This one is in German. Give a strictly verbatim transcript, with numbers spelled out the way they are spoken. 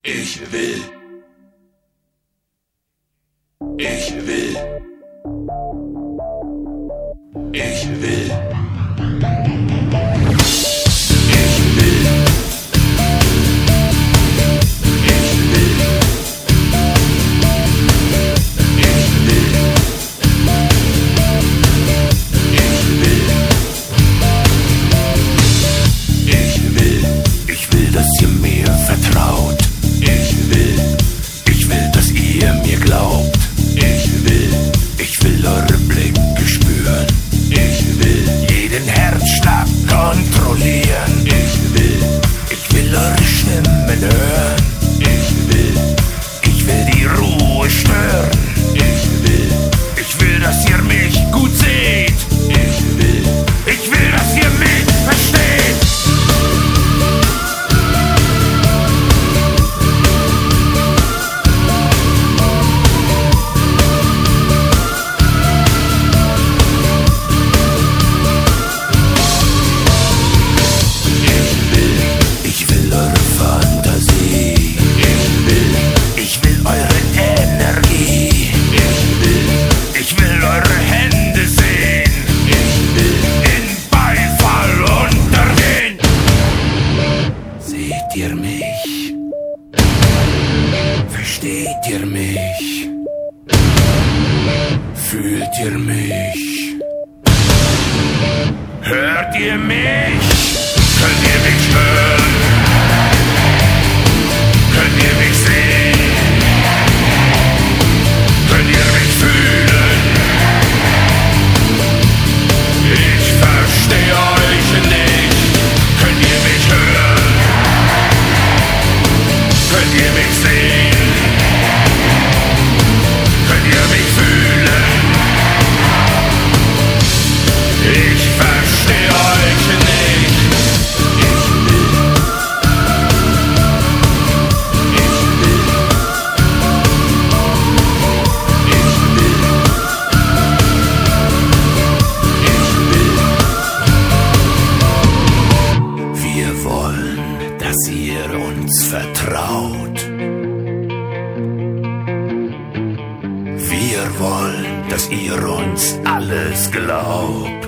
Ich will. Ich will. Ich will. Versteht ihr mich? Fühlt ihr mich? Hört ihr mich? Könnt ihr mich hören? Könnt ihr mich sehen? Könnt ihr mich fühlen? Ich verstehe euch nicht. Könnt ihr mich hören? Könnt ihr mich sehen? Könnt ihr mich fühlen? Ich verstehe euch nicht. Ich will. Ich will. Ich will. Ich will. Wir wollen, dass ihr uns vertraut. Wir wollen, dass ihr uns alles glaubt.